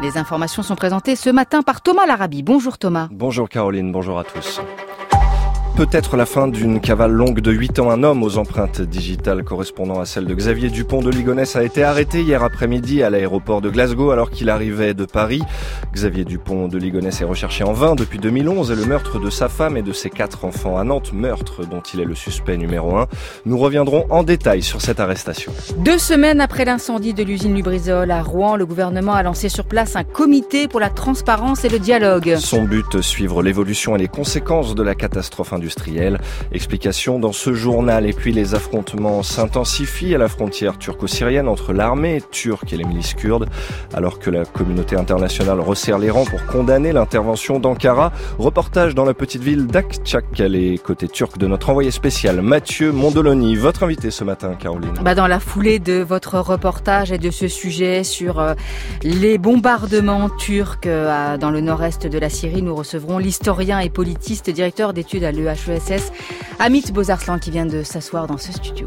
Les informations sont présentées ce matin par Thomas Larabi. Bonjour Thomas. Bonjour Caroline, bonjour à tous. Peut-être la fin d'une cavale longue de 8 ans. Un homme aux empreintes digitales correspondant à celle de Xavier Dupont de Ligonnès a été arrêté hier après-midi à l'aéroport de Glasgow alors qu'il arrivait de Paris. Xavier Dupont de Ligonnès est recherché en vain depuis 2011 et le meurtre de sa femme et de ses 4 enfants à Nantes, meurtre dont il est le suspect numéro 1. Nous reviendrons en détail sur cette arrestation. 2 semaines après l'incendie de l'usine Lubrizol à Rouen, le gouvernement a lancé sur place un comité pour la transparence et le dialogue. Son but, suivre l'évolution et les conséquences de la catastrophe industrielle. Explication dans ce journal. Et puis les affrontements s'intensifient à la frontière turco-syrienne entre l'armée turque et les milices kurdes. Alors que la communauté internationale resserre les rangs pour condamner l'intervention d'Ankara. Reportage dans la petite ville d'Akçakale, côté turc, de notre envoyé spécial Mathieu Mondoloni. Votre invité ce matin, Caroline. Dans la foulée de votre reportage et de ce sujet sur les bombardements turcs dans le nord-est de la Syrie, nous recevrons l'historien et politiste, directeur d'études à l'EHESS, Amit Bozarslan, qui vient de s'asseoir dans ce studio.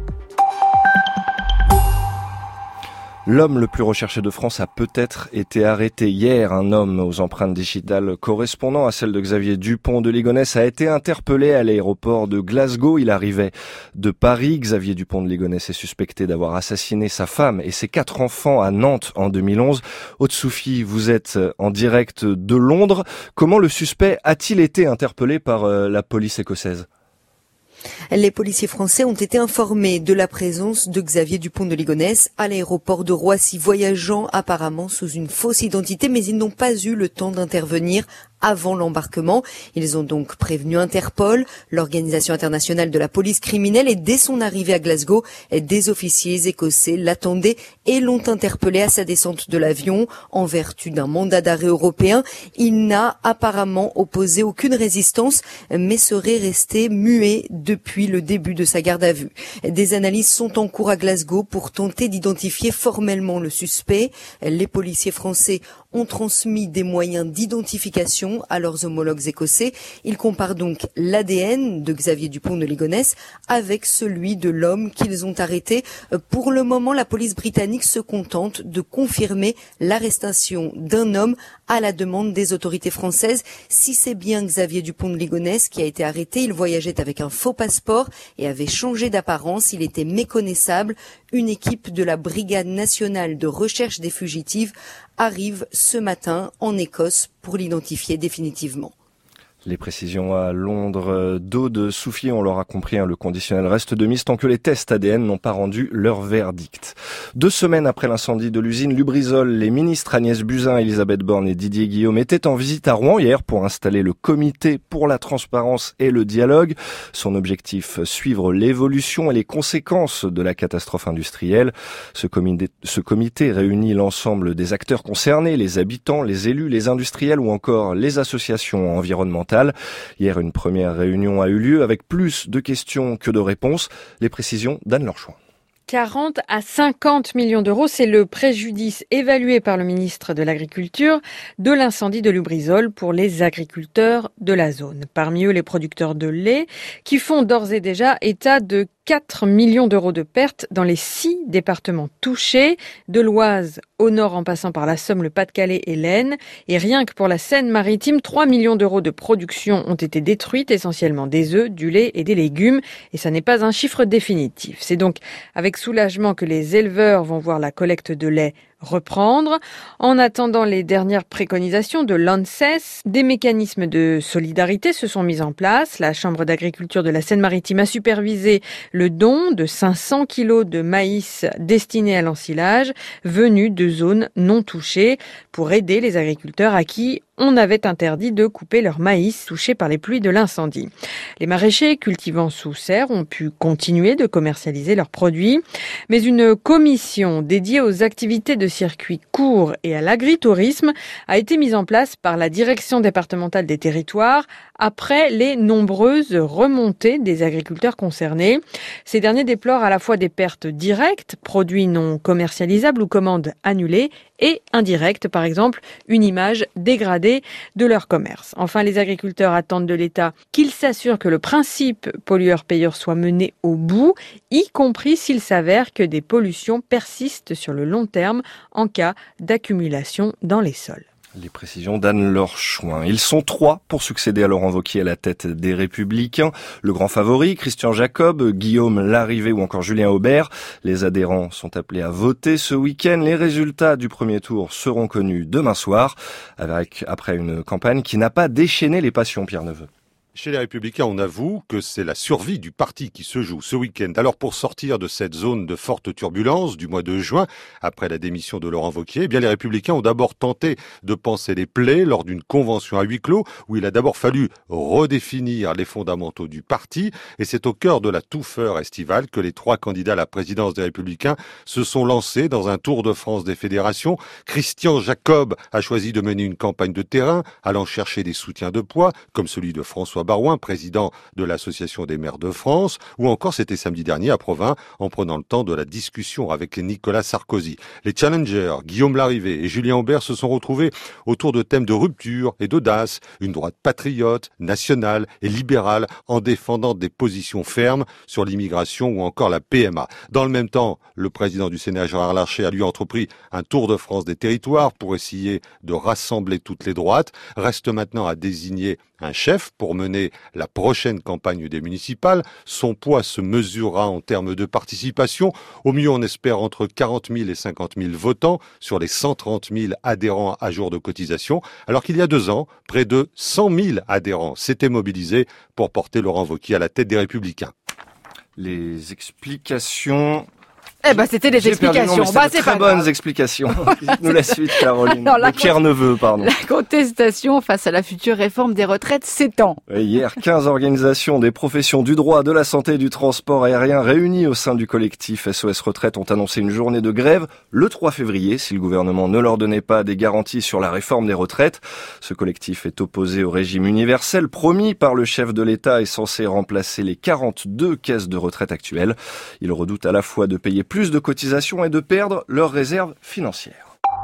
L'homme le plus recherché de France a peut-être été arrêté hier. Un homme aux empreintes digitales correspondant à celle de Xavier Dupont de Ligonnès a été interpellé à l'aéroport de Glasgow. Il arrivait de Paris. Xavier Dupont de Ligonnès est suspecté d'avoir assassiné sa femme et ses 4 enfants à Nantes en 2011. Aude-Soufie, vous êtes en direct de Londres. Comment le suspect a-t-il été interpellé par la police écossaise ? Les policiers français ont été informés de la présence de Xavier Dupont de Ligonnès à l'aéroport de Roissy, voyageant apparemment sous une fausse identité, mais ils n'ont pas eu le temps d'intervenir avant l'embarquement. Ils ont donc prévenu Interpol, l'organisation internationale de la police criminelle, et dès son arrivée à Glasgow, des officiers écossais l'attendaient et l'ont interpellé à sa descente de l'avion en vertu d'un mandat d'arrêt européen. Il n'a apparemment opposé aucune résistance, mais serait resté muet depuis le début de sa garde à vue. Des analyses sont en cours à Glasgow pour tenter d'identifier formellement le suspect. Les policiers français ont transmis des moyens d'identification à leurs homologues écossais. Ils comparent donc l'ADN de Xavier Dupont de Ligonnès avec celui de l'homme qu'ils ont arrêté. Pour le moment, la police britannique se contente de confirmer l'arrestation d'un homme à la demande des autorités françaises. Si c'est bien Xavier Dupont de Ligonnès qui a été arrêté, il voyageait avec un faux passeport et avait changé d'apparence. Il était méconnaissable. Une équipe de la Brigade nationale de recherche des fugitifs arrive ce matin en Écosse pour l'identifier définitivement. Les précisions à Londres d'Aude-Soufie, on l'aura compris, le conditionnel reste de mise tant que les tests ADN n'ont pas rendu leur verdict. 2 semaines après l'incendie de l'usine Lubrizol, les ministres Agnès Buzyn, Elisabeth Borne et Didier Guillaume étaient en visite à Rouen hier pour installer le comité pour la transparence et le dialogue. Son objectif, suivre l'évolution et les conséquences de la catastrophe industrielle. Ce comité réunit l'ensemble des acteurs concernés, les habitants, les élus, les industriels ou encore les associations environnementales. Hier, une première réunion a eu lieu avec plus de questions que de réponses. Les précisions d'Anne Lorchouin. 40 à 50 millions d'euros, c'est le préjudice évalué par le ministre de l'Agriculture de l'incendie de Lubrizol pour les agriculteurs de la zone. Parmi eux, les producteurs de lait qui font d'ores et déjà état de 4 millions d'euros de pertes dans les 6 départements touchés, de l'Oise au nord en passant par la Somme, le Pas-de-Calais et l'Aisne. Et rien que pour la Seine-Maritime, 3 millions d'euros de production ont été détruites, essentiellement des œufs, du lait et des légumes. Et ça n'est pas un chiffre définitif. C'est donc avec soulagement que les éleveurs vont voir la collecte de lait reprendre. En attendant les dernières préconisations de l'ANSES, des mécanismes de solidarité se sont mis en place. La Chambre d'agriculture de la Seine-Maritime a supervisé le don de 500 kilos de maïs destinés à l'ensilage venus de zones non touchées pour aider les agriculteurs à qui on avait interdit de couper leur maïs touché par les pluies de l'incendie. Les maraîchers cultivant sous serre ont pu continuer de commercialiser leurs produits, mais une commission dédiée aux activités de circuit court et à l'agritourisme a été mise en place par la direction départementale des territoires après les nombreuses remontées des agriculteurs concernés. Ces derniers déplorent à la fois des pertes directes, produits non commercialisables ou commandes annulées, et indirectes, par exemple une image dégradée de leur commerce. Enfin, les agriculteurs attendent de l'État qu'il s'assure que le principe pollueur-payeur soit mené au bout. y compris s'il s'avère que des pollutions persistent sur le long terme en cas d'accumulation dans les sols. Les précisions d'Anne-Laure Chouin. Ils sont 3 pour succéder à Laurent Wauquiez à la tête des Républicains. Le grand favori, Christian Jacob, Guillaume Larrivé ou encore Julien Aubert. Les adhérents sont appelés à voter ce week-end. Les résultats du premier tour seront connus demain soir, après une campagne qui n'a pas déchaîné les passions, Pierre Neveu. Chez les Républicains, on avoue que c'est la survie du parti qui se joue ce week-end. Alors pour sortir de cette zone de forte turbulence du mois de juin, après la démission de Laurent Wauquiez, eh bien les Républicains ont d'abord tenté de panser les plaies lors d'une convention à huis clos où il a d'abord fallu redéfinir les fondamentaux du parti. Et c'est au cœur de la touffeur estivale que les 3 candidats à la présidence des Républicains se sont lancés dans un tour de France des fédérations. Christian Jacob a choisi de mener une campagne de terrain, allant chercher des soutiens de poids, comme celui de François Barouin, président de l'Association des maires de France, ou encore c'était samedi dernier à Provins, en prenant le temps de la discussion avec Nicolas Sarkozy. Les challengers, Guillaume Larrivé et Julien Aubert se sont retrouvés autour de thèmes de rupture et d'audace, une droite patriote, nationale et libérale, en défendant des positions fermes sur l'immigration ou encore la PMA. Dans le même temps, le président du Sénat, Gérard Larcher, a lui entrepris un tour de France des territoires pour essayer de rassembler toutes les droites. Reste maintenant à désigner un chef pour mener la prochaine campagne des municipales. Son poids se mesurera en termes de participation. Au mieux, on espère entre 40 000 et 50 000 votants sur les 130 000 adhérents à jour de cotisation, alors qu'il y a 2 ans, près de 100 000 adhérents s'étaient mobilisés pour porter Laurent Wauquiez à la tête des Républicains. Les explications... c'était des explications. C'est très bonnes explications. Dites-nous la suite, Caroline. Non, Pierre Neveu, pardon. La contestation face à la future réforme des retraites s'étend. Hier, 15 organisations des professions du droit, de la santé et du transport aérien réunies au sein du collectif SOS Retraite ont annoncé une journée de grève le 3 février si le gouvernement ne leur donnait pas des garanties sur la réforme des retraites. Ce collectif est opposé au régime universel promis par le chef de l'État et censé remplacer les 42 caisses de retraite actuelles. Il redoute à la fois de payer plus de cotisations et de perdre leurs réserves financières.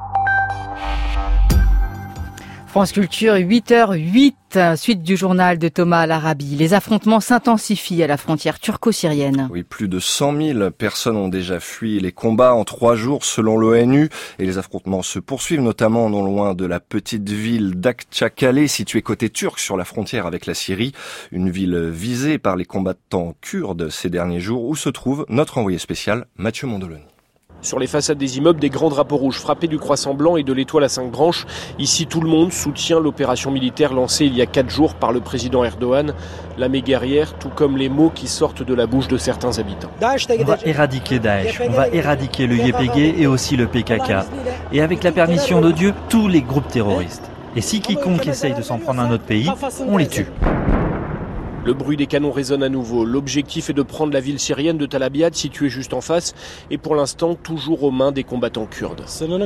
France Culture, 8h08, suite du journal de Thomas Al-Arabi. Les affrontements s'intensifient à la frontière turco-syrienne. Oui, plus de 100 000 personnes ont déjà fui les combats en 3 jours selon l'ONU. Et les affrontements se poursuivent notamment non loin de la petite ville d'Akçakale, située côté turc sur la frontière avec la Syrie. Une ville visée par les combattants kurdes ces derniers jours où se trouve notre envoyé spécial Mathieu Mondoloni. Sur les façades des immeubles, des grands drapeaux rouges frappés du croissant blanc et de l'étoile à 5 branches. Ici, tout le monde soutient l'opération militaire lancée il y a 4 jours par le président Erdogan. L'armée guerrière, tout comme les mots qui sortent de la bouche de certains habitants. On va éradiquer Daesh, on va éradiquer le YPG et aussi le PKK. Et avec la permission de Dieu, tous les groupes terroristes. Et si quiconque essaye de s'en prendre à notre pays, on les tue. Le bruit des canons résonne à nouveau. L'objectif est de prendre la ville syrienne de Tel Abyad, située juste en face, et pour l'instant toujours aux mains des combattants kurdes.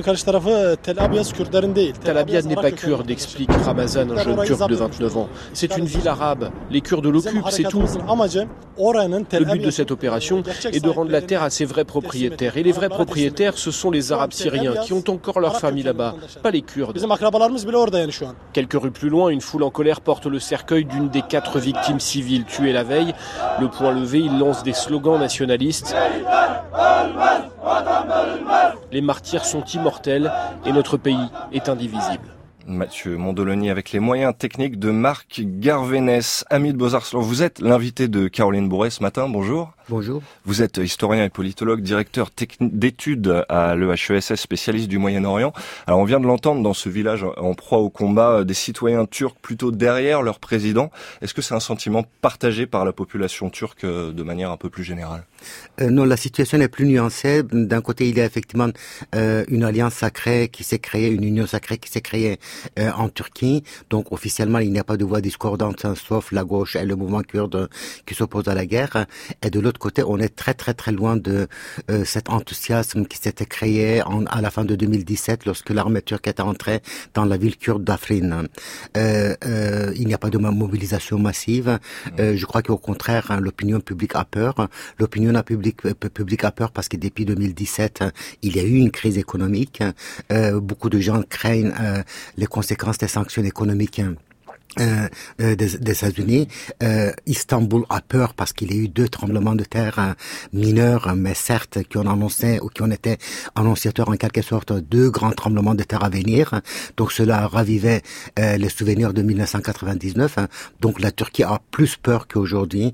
Tel Abyad n'est pas kurde, explique Ramazan, un jeune turc de 29 ans. C'est une ville arabe. Les Kurdes l'occupent, c'est tout. Le but de cette opération est de rendre la terre à ses vrais propriétaires. Et les vrais propriétaires, ce sont les Arabes syriens qui ont encore leur famille là-bas, pas les Kurdes. Quelques rues plus loin, une foule en colère porte le cercueil d'une des 4 victimes civils tués la veille. Le poing levé, il lance des slogans nationalistes. Les martyrs sont immortels et notre pays est indivisible. Mathieu Mondoloni avec les moyens techniques de Marc Garvenès. Ami de Beaux-Arts, vous êtes l'invité de Caroline Bourret ce matin, bonjour. Bonjour. Vous êtes historien et politologue, directeur d'études à l'EHESS, spécialiste du Moyen-Orient. Alors on vient de l'entendre dans ce village en proie au combat, des citoyens turcs plutôt derrière leur président. Est-ce que c'est un sentiment partagé par la population turque de manière un peu plus générale ? Non, la situation est plus nuancée. D'un côté, il y a effectivement une alliance sacrée qui s'est créée, une union sacrée qui s'est créée en Turquie. Donc officiellement, il n'y a pas de voix discordante, sauf la gauche et le mouvement kurde qui s'opposent à la guerre. Et de l'autre côté, on est très très très loin de cet enthousiasme qui s'était créé à la fin de 2017 lorsque l'armée turque est entrée dans la ville kurde d'Afrin. Il n'y a pas de mobilisation massive. Je crois qu'au contraire, l'opinion publique a peur. L'opinion publique a peur parce que depuis 2017, il y a eu une crise économique. Beaucoup de gens craignent les conséquences des sanctions économiques des États-Unis. Istanbul a peur parce qu'il y a eu 2 tremblements de terre mineurs, mais certes qui ont été annonciateurs en quelque sorte 2 grands tremblements de terre à venir. Donc cela ravivait les souvenirs de 1999. Donc la Turquie a plus peur qu'aujourd'hui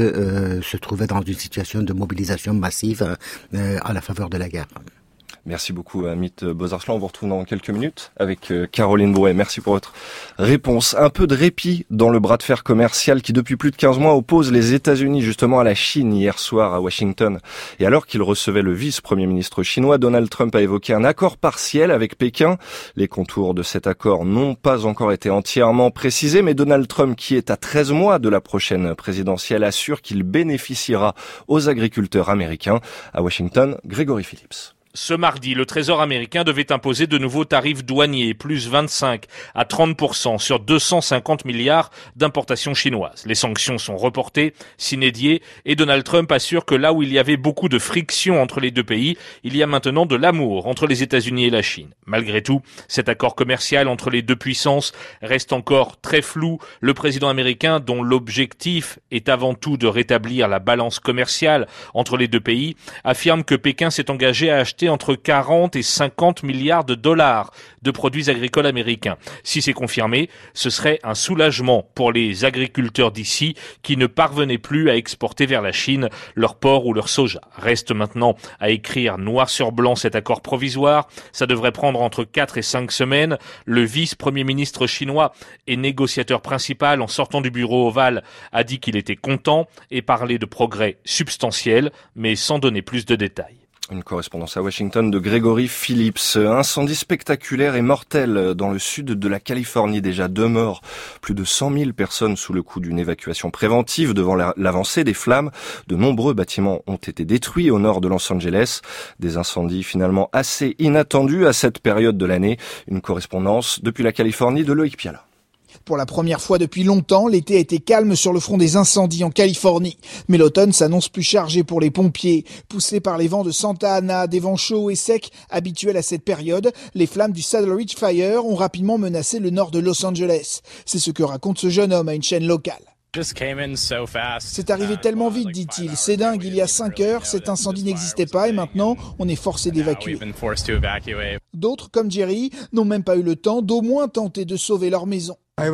que se trouver dans une situation de mobilisation massive à la faveur de la guerre. Merci beaucoup, Amit Bozarslan. On vous retrouve dans quelques minutes avec Caroline Brouet. Merci pour votre réponse. Un peu de répit dans le bras de fer commercial qui, depuis plus de 15 mois, oppose les États-Unis justement à la Chine hier soir à Washington. Et alors qu'il recevait le vice-premier ministre chinois, Donald Trump a évoqué un accord partiel avec Pékin. Les contours de cet accord n'ont pas encore été entièrement précisés, mais Donald Trump, qui est à 13 mois de la prochaine présidentielle, assure qu'il bénéficiera aux agriculteurs américains. À Washington, Grégory Phillips. Ce mardi, le Trésor américain devait imposer de nouveaux tarifs douaniers, plus 25 à 30% sur 250 milliards d'importations chinoises. Les sanctions sont reportées, s'inédiées, et Donald Trump assure que là où il y avait beaucoup de friction entre les deux pays, il y a maintenant de l'amour entre les États-Unis et la Chine. Malgré tout, cet accord commercial entre les deux puissances reste encore très flou. Le président américain, dont l'objectif est avant tout de rétablir la balance commerciale entre les deux pays, affirme que Pékin s'est engagé à acheter entre 40 et 50 milliards de dollars de produits agricoles américains. Si c'est confirmé, ce serait un soulagement pour les agriculteurs d'ici qui ne parvenaient plus à exporter vers la Chine leur porc ou leur soja. Reste maintenant à écrire noir sur blanc cet accord provisoire. Ça devrait prendre entre 4 et 5 semaines. Le vice-premier ministre chinois et négociateur principal en sortant du bureau ovale a dit qu'il était content et parlait de progrès substantiels, mais sans donner plus de détails. Une correspondance à Washington de Grégory Phillips. Incendie spectaculaire et mortel dans le sud de la Californie. Déjà 2 morts. Plus de 100 000 personnes sous le coup d'une évacuation préventive devant l'avancée des flammes. De nombreux bâtiments ont été détruits au nord de Los Angeles. Des incendies finalement assez inattendus à cette période de l'année. Une correspondance depuis la Californie de Loïc Piala. Pour la première fois depuis longtemps, l'été a été calme sur le front des incendies en Californie. Mais l'automne s'annonce plus chargé pour les pompiers. Poussés par les vents de Santa Ana, des vents chauds et secs habituels à cette période, les flammes du Saddle Ridge Fire ont rapidement menacé le nord de Los Angeles. C'est ce que raconte ce jeune homme à une chaîne locale. C'est arrivé tellement vite, dit-il. C'est dingue, il y a 5 heures, cet incendie n'existait pas et maintenant, on est forcé d'évacuer. D'autres, comme Jerry, n'ont même pas eu le temps d'au moins tenter de sauver leur maison.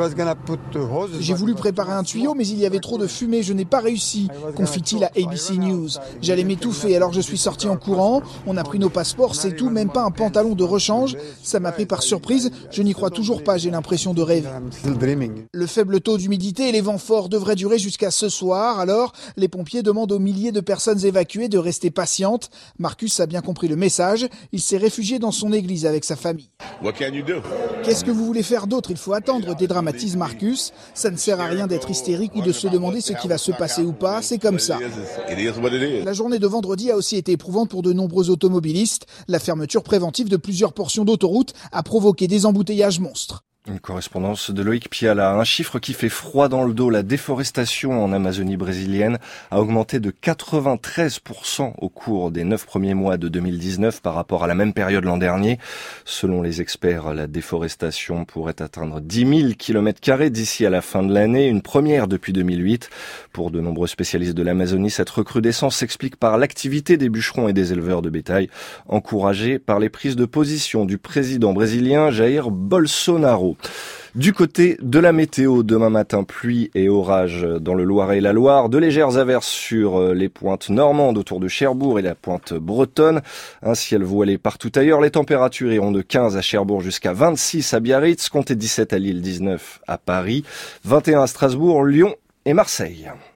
J'ai voulu préparer un tuyau, mais il y avait trop de fumée, je n'ai pas réussi, confie-t-il à ABC News. J'allais m'étouffer, alors je suis sorti en courant, on a pris nos passeports, c'est tout, même pas un pantalon de rechange. Ça m'a pris par surprise, je n'y crois toujours pas, j'ai l'impression de rêver. Le faible taux d'humidité et les vents forts devraient durer jusqu'à ce soir, alors les pompiers demandent aux milliers de personnes évacuées de rester patientes. Marcus a bien compris le message, il s'est réfugié dans son église avec sa famille. Qu'est-ce que vous voulez faire d'autre? Il faut attendre, dédramatise Marcus. Ça ne sert à rien d'être hystérique ou de se demander ce qui va se passer ou pas, c'est comme ça. La journée de vendredi a aussi été éprouvante pour de nombreux automobilistes. La fermeture préventive de plusieurs portions d'autoroute a provoqué des embouteillages monstres. Une correspondance de Loïc Piala. Un chiffre qui fait froid dans le dos. La déforestation en Amazonie brésilienne a augmenté de 93% au cours des 9 premiers mois de 2019 par rapport à la même période l'an dernier. Selon les experts, la déforestation pourrait atteindre 10 000 km² d'ici à la fin de l'année, une première depuis 2008. Pour de nombreux spécialistes de l'Amazonie, cette recrudescence s'explique par l'activité des bûcherons et des éleveurs de bétail, encouragée par les prises de position du président brésilien Jair Bolsonaro. Du côté de la météo, demain matin, pluie et orage dans le Loiret et la Loire, de légères averses sur les pointes normandes autour de Cherbourg et la pointe bretonne, un ciel voilé partout ailleurs. Les températures iront de 15 à Cherbourg jusqu'à 26 à Biarritz, comptez 17 à Lille, 19 à Paris, 21 à Strasbourg, Lyon et Marseille.